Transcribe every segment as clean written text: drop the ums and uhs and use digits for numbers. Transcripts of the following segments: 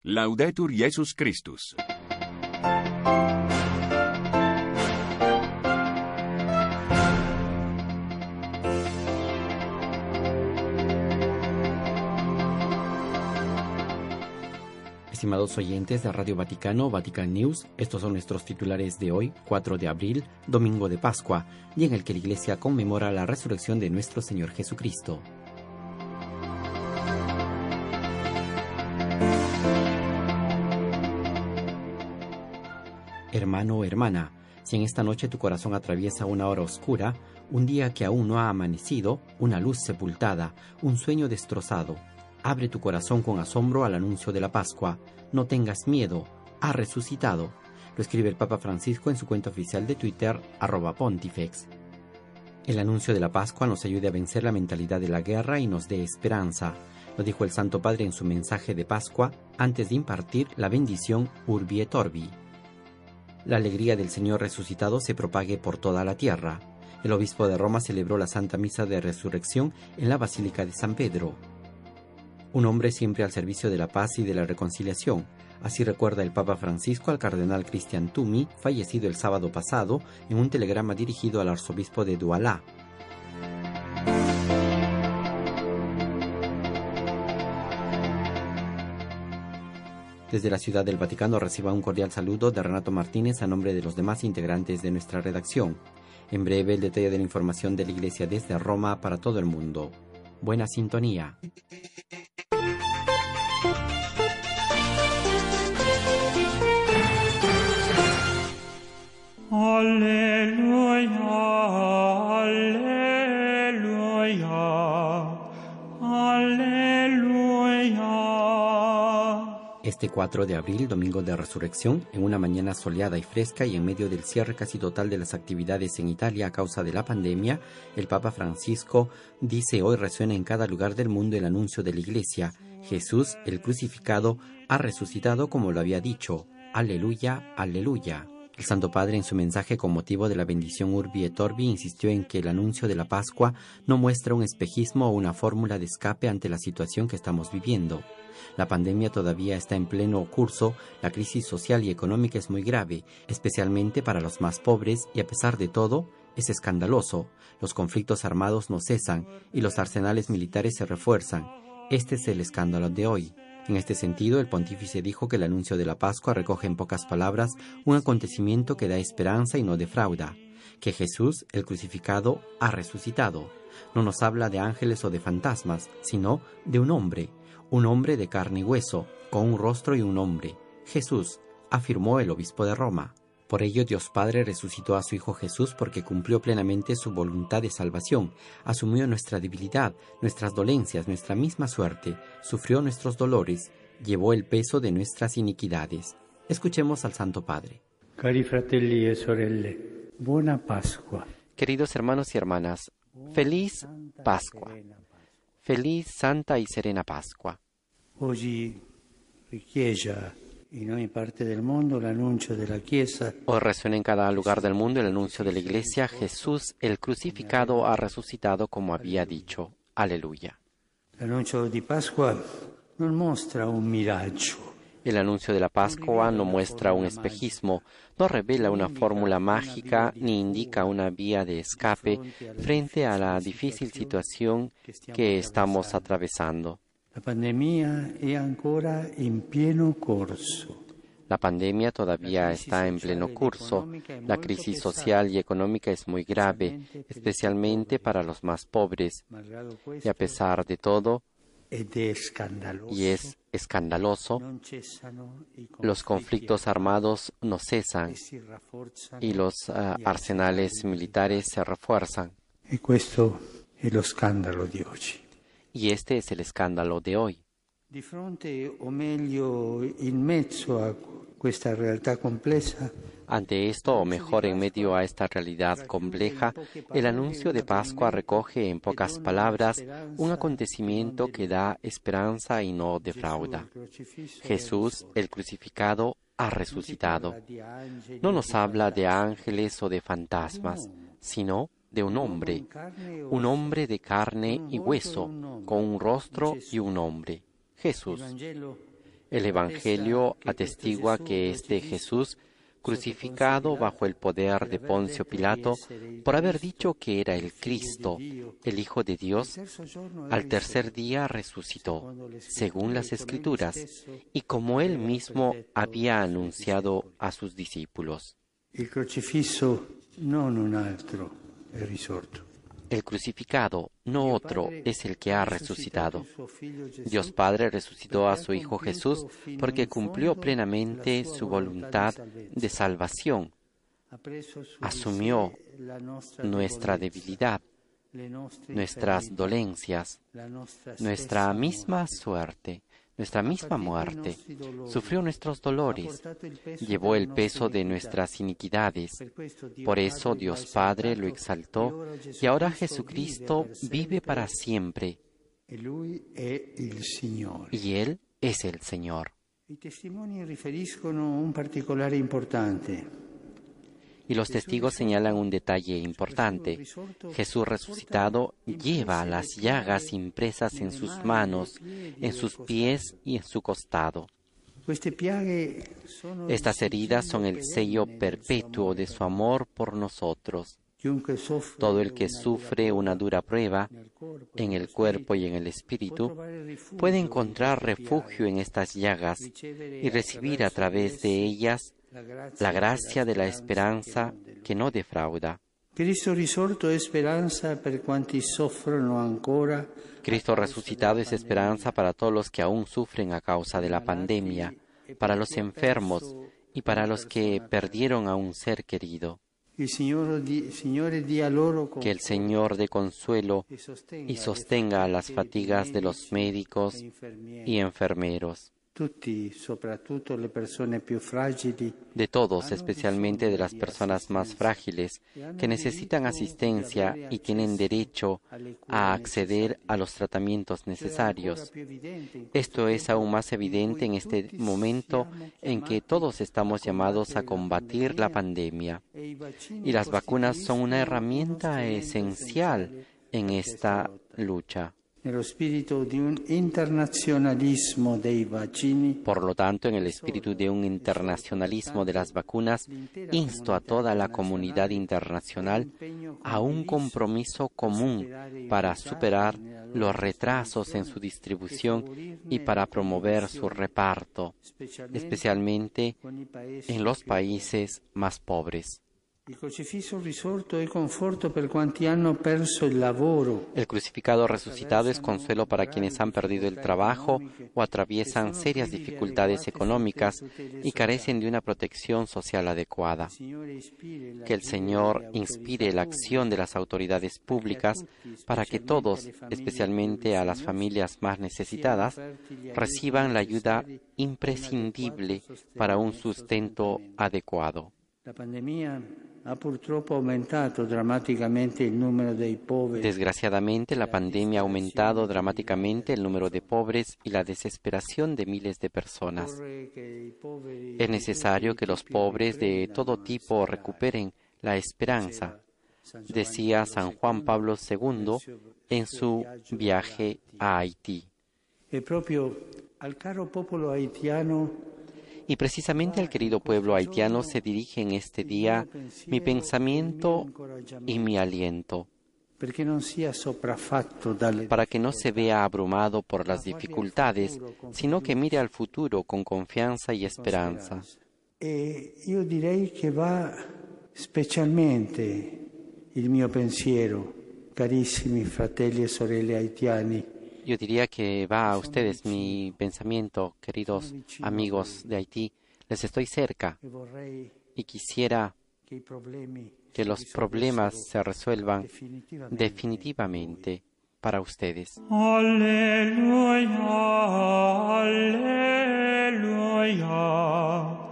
Laudetur Jesus Christus. Estimados oyentes de Radio Vaticano, Vatican News, estos son nuestros titulares de hoy, 4 de abril, domingo de Pascua, y en el que la Iglesia conmemora la resurrección de nuestro Señor Jesucristo. Hermano o hermana, si en esta noche tu corazón atraviesa una hora oscura, un día que aún no ha amanecido, una luz sepultada, un sueño destrozado, abre tu corazón con asombro al anuncio de la Pascua. No tengas miedo, ha resucitado. Lo escribe el Papa Francisco en su cuenta oficial de Twitter, @Pontifex. El anuncio de la Pascua nos ayude a vencer la mentalidad de la guerra y nos dé esperanza. Lo dijo el Santo Padre en su mensaje de Pascua antes de impartir la bendición Urbi et Orbi. La alegría del Señor resucitado se propague por toda la tierra. El obispo de Roma celebró la Santa Misa de Resurrección en la Basílica de San Pedro. Un hombre siempre al servicio de la paz y de la reconciliación. Así recuerda el Papa Francisco al cardenal Cristian Tumi, fallecido el sábado pasado, en un telegrama dirigido al arzobispo de Douala. Desde la Ciudad del Vaticano reciba un cordial saludo de Renato Martínez a nombre de los demás integrantes de nuestra redacción. En breve el detalle de la información de la Iglesia desde Roma para todo el mundo. Buena sintonía. Alleluia, alleluia, alleluia. Este 4 de abril, domingo de Resurrección, en una mañana soleada y fresca y en medio del cierre casi total de las actividades en Italia a causa de la pandemia, el Papa Francisco dice: hoy resuena en cada lugar del mundo el anuncio de la Iglesia. Jesús, el crucificado, ha resucitado como lo había dicho. Aleluya, aleluya. El Santo Padre, en su mensaje con motivo de la bendición Urbi et Orbi, insistió en que el anuncio de la Pascua no muestra un espejismo o una fórmula de escape ante la situación que estamos viviendo. La pandemia todavía está en pleno curso, la crisis social y económica es muy grave, especialmente para los más pobres, y a pesar de todo, es escandaloso. Los conflictos armados no cesan y los arsenales militares se refuerzan. Este es el escándalo de hoy. En este sentido, el pontífice dijo que el anuncio de la Pascua recoge en pocas palabras un acontecimiento que da esperanza y no defrauda, que Jesús, el crucificado, ha resucitado. No nos habla de ángeles o de fantasmas, sino de un hombre de carne y hueso, con un rostro y un nombre, Jesús, afirmó el obispo de Roma. Por ello Dios Padre resucitó a su Hijo Jesús porque cumplió plenamente su voluntad de salvación, asumió nuestra debilidad, nuestras dolencias, nuestra misma suerte, sufrió nuestros dolores, llevó el peso de nuestras iniquidades. Escuchemos al Santo Padre. Cari fratelli e sorelle, buona Pasqua. Queridos hermanos y hermanas, feliz Pascua. Feliz, santa y serena Pascua. Oggi richiesa in ogni parte del mondo l'annuncio della Chiesa. Hoy resuena en cada lugar del mundo el anuncio de la Iglesia: Jesús, el crucificado, ha resucitado como había dicho. Aleluya. L'annuncio di Pasqua non mostra un miraggio. El anuncio de la Pascua no muestra un espejismo, no revela una fórmula mágica ni indica una vía de escape frente a la difícil situación que estamos atravesando. La pandemia è ancora in pieno corso. La pandemia todavía está en pleno curso. La crisis social y económica es muy grave, especialmente para los más pobres. Y a pesar de todo, y es escandaloso, los conflictos armados no cesan y los arsenales militares se refuerzan. E questo è lo scandalo di oggi. Y este es el escándalo de hoy. Di fronte, o meglio, in mezzo a questa realtà complessa, Ante esto, o mejor en medio a esta realidad compleja, el anuncio de Pascua recoge en pocas palabras un acontecimiento que da esperanza y no defrauda. Jesús, el crucificado, ha resucitado. No nos habla de ángeles o de fantasmas, sino de un hombre de carne y hueso, con un rostro y un nombre, Jesús. El Evangelio atestigua que este Jesús, crucificado bajo el poder de Poncio Pilato, por haber dicho que era el Cristo, el Hijo de Dios, al tercer día resucitó, según las Escrituras, y como él mismo había anunciado a sus discípulos. Il crocifisso non un altro è risorto. El crucificado, no otro, es el que ha resucitado. Dios Padre resucitó a su Hijo Jesús porque cumplió plenamente su voluntad de salvación. Asumió nuestra debilidad, nuestras dolencias, nuestra misma suerte, nuestra misma muerte. Sufrió nuestros dolores, llevó el peso de nuestras iniquidades. Por eso Dios Padre lo exaltó y ahora Jesucristo vive para siempre. Y Él es el Señor. I testimoni riferiscono un particolare importante. Y los testigos señalan un detalle importante. Jesús resucitado lleva las llagas impresas en sus manos, en sus pies y en su costado. Estas heridas son el sello perpetuo de su amor por nosotros. Todo el que sufre una dura prueba en el cuerpo y en el espíritu puede encontrar refugio en estas llagas y recibir a través de ellas la gracia de la esperanza que no defrauda. Cristo risorto è speranza per quanti soffrono ancora. Cristo resucitado es esperanza para todos los que aún sufren a causa de la pandemia, para los enfermos y para los que perdieron a un ser querido. Que el Señor dé consuelo y sostenga las fatigas de los médicos y enfermeros. De todos, especialmente de las personas más frágiles, que necesitan asistencia y tienen derecho a acceder a los tratamientos necesarios. Esto es aún más evidente en este momento en que todos estamos llamados a combatir la pandemia. Y las vacunas son una herramienta esencial en esta lucha. Por lo tanto, en el espíritu de un internacionalismo de las vacunas, insto a toda la comunidad internacional a un compromiso común para superar los retrasos en su distribución y para promover su reparto, especialmente en los países más pobres. Il crocifisso risorto è conforto per quanti hanno perso il lavoro. El crucificado resucitado es consuelo para quienes han perdido el trabajo o atraviesan serias dificultades económicas y carecen de una protección social adecuada. Que el Señor inspire la acción de las autoridades públicas para que todos, especialmente a las familias más necesitadas, reciban la ayuda imprescindible para un sustento adecuado. La pandemia ha purtroppo aumentato drammaticamente il numero dei poveri. Desgraciadamente, la pandemia ha aumentado dramáticamente el número de pobres y la desesperación de miles de personas. Es necesario que los pobres de todo tipo recuperen la esperanza, decía San Juan Pablo II en su viaje a Haití. E proprio al caro popolo haitiano. Y precisamente al querido pueblo haitiano se dirige en este día mi pensamiento y mi aliento, para que no se vea abrumado por las dificultades, sino que mire al futuro con confianza y esperanza. Io direi che va specialmente il mio pensiero, carissimi fratelli e sorelle haitiani. Yo diría que va a ustedes mi pensamiento, queridos amigos de Haití. Les estoy cerca y quisiera que los problemas se resuelvan definitivamente para ustedes. Aleluya, aleluya,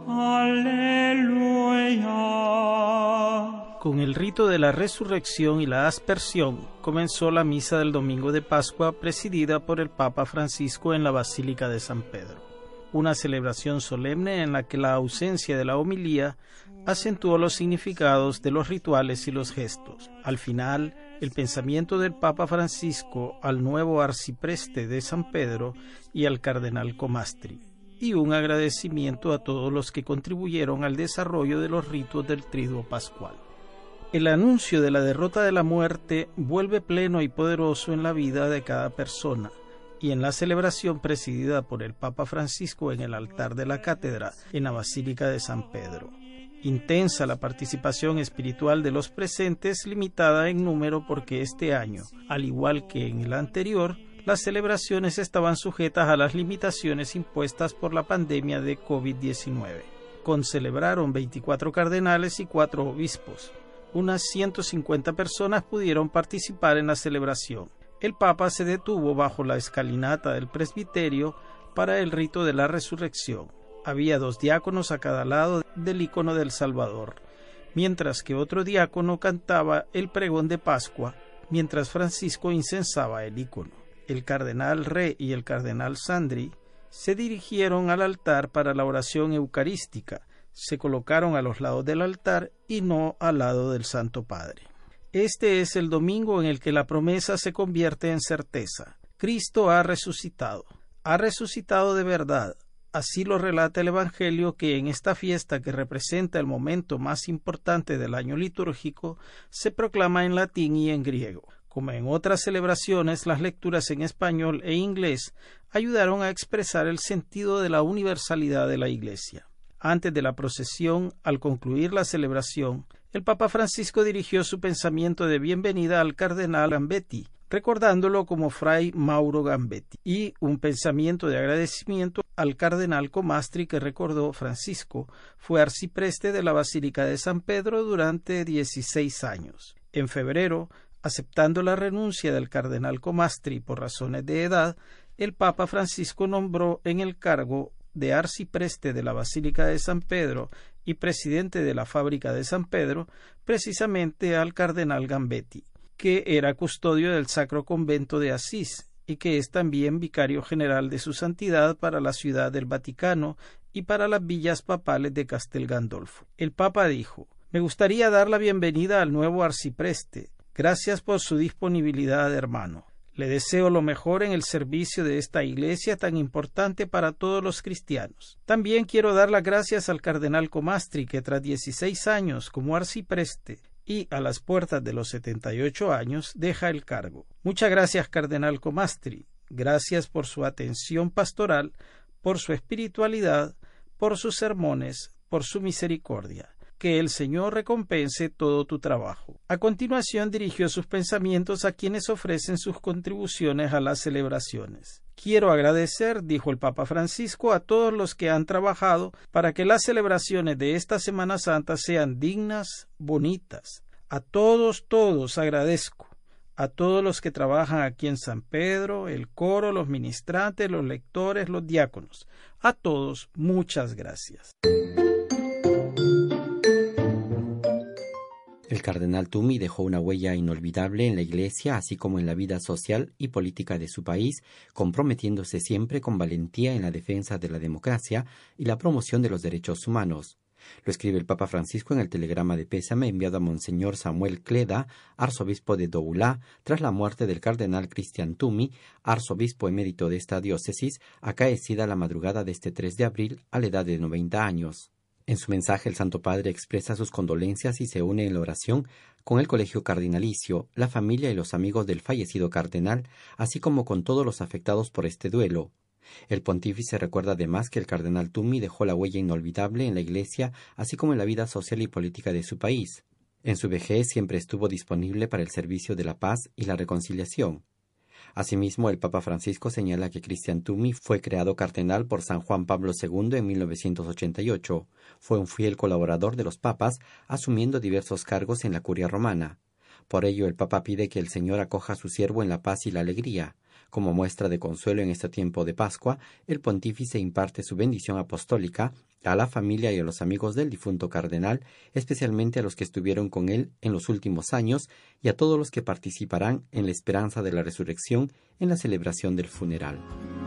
aleluya. Con el rito de la resurrección y la aspersión, comenzó la misa del domingo de Pascua presidida por el Papa Francisco en la Basílica de San Pedro. Una celebración solemne en la que la ausencia de la homilía acentuó los significados de los rituales y los gestos. Al final, el pensamiento del Papa Francisco al nuevo arcipreste de San Pedro y al cardenal Comastri. y un agradecimiento a todos los que contribuyeron al desarrollo de los ritos del Triduo Pascual. El anuncio de la derrota de la muerte vuelve pleno y poderoso en la vida de cada persona, y en la celebración presidida por el Papa Francisco en el altar de la cátedra en la Basílica de San Pedro. Intensa la participación espiritual de los presentes, limitada en número porque este año, al igual que en el anterior, las celebraciones estaban sujetas a las limitaciones impuestas por la pandemia de COVID-19. Concelebraron 24 cardenales y 4 obispos. Unas 150 personas pudieron participar en la celebración. El Papa se detuvo bajo la escalinata del presbiterio para el rito de la resurrección. Había 2 diáconos a cada lado del icono del Salvador, mientras que otro diácono cantaba el pregón de Pascua, mientras Francisco incensaba el icono. El cardenal Re y el cardenal Sandri se dirigieron al altar para la oración eucarística, se colocaron a los lados del altar y no al lado del Santo Padre. Este es el domingo en el que la promesa se convierte en certeza. Cristo ha resucitado de verdad. Así lo relata el Evangelio, que en esta fiesta, que representa el momento más importante del año litúrgico, se proclama en latín y en griego. Como en otras celebraciones, las lecturas en español e inglés ayudaron a expresar el sentido de la universalidad de la Iglesia. Antes de la procesión, al concluir la celebración, el Papa Francisco dirigió su pensamiento de bienvenida al cardenal Gambetti, recordándolo como Fray Mauro Gambetti, y un pensamiento de agradecimiento al cardenal Comastri, que, recordó Francisco, fue arcipreste de la Basílica de San Pedro durante 16 años. En febrero, aceptando la renuncia del cardenal Comastri por razones de edad, el Papa Francisco nombró en el cargo de arcipreste de la Basílica de San Pedro y presidente de la Fábrica de San Pedro, precisamente al cardenal Gambetti, que era custodio del Sacro Convento de Asís y que es también vicario general de su santidad para la Ciudad del Vaticano y para las villas papales de Castel Gandolfo. El Papa dijo: «Me gustaría dar la bienvenida al nuevo arcipreste. Gracias por su disponibilidad, hermano. Le deseo lo mejor en el servicio de esta iglesia tan importante para todos los cristianos. También quiero dar las gracias al cardenal Comastri, que tras 16 años como arcipreste y a las puertas de los 78 años deja el cargo. Muchas gracias, cardenal Comastri. Gracias por su atención pastoral, por su espiritualidad, por sus sermones, por su misericordia. Que el Señor recompense todo tu trabajo». A continuación dirigió sus pensamientos a quienes ofrecen sus contribuciones a las celebraciones. «Quiero agradecer», dijo el Papa Francisco, «a todos los que han trabajado para que las celebraciones de esta Semana Santa sean dignas, bonitas. A todos agradezco. A todos los que trabajan aquí en San Pedro, el coro, los ministrantes, los lectores, los diáconos. A todos, muchas gracias». El cardenal Tumi dejó una huella inolvidable en la Iglesia, así como en la vida social y política de su país, comprometiéndose siempre con valentía en la defensa de la democracia y la promoción de los derechos humanos. Lo escribe el Papa Francisco en el telegrama de pésame enviado a Monseñor Samuel Cleda, arzobispo de Douala, tras la muerte del cardenal Cristian Tumi, arzobispo emérito de esta diócesis, acaecida la madrugada de este 3 de abril a la edad de 90 años. En su mensaje, el Santo Padre expresa sus condolencias y se une en la oración con el Colegio Cardinalicio, la familia y los amigos del fallecido cardenal, así como con todos los afectados por este duelo. El pontífice recuerda además que el cardenal Tumi dejó la huella inolvidable en la Iglesia, así como en la vida social y política de su país. En su vejez siempre estuvo disponible para el servicio de la paz y la reconciliación. Asimismo, el Papa Francisco señala que Cristian Tumi fue creado cardenal por San Juan Pablo II en 1988. Fue un fiel colaborador de los papas, asumiendo diversos cargos en la curia romana. Por ello, el Papa pide que el Señor acoja a su siervo en la paz y la alegría. Como muestra de consuelo en este tiempo de Pascua, el pontífice imparte su bendición apostólica a la familia y a los amigos del difunto cardenal, especialmente a los que estuvieron con él en los últimos años y a todos los que participarán en la esperanza de la resurrección en la celebración del funeral.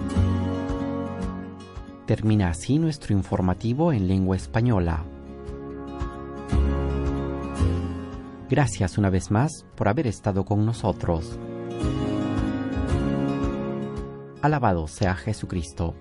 Termina así nuestro informativo en lengua española. Gracias una vez más por haber estado con nosotros. Alabado sea Jesucristo.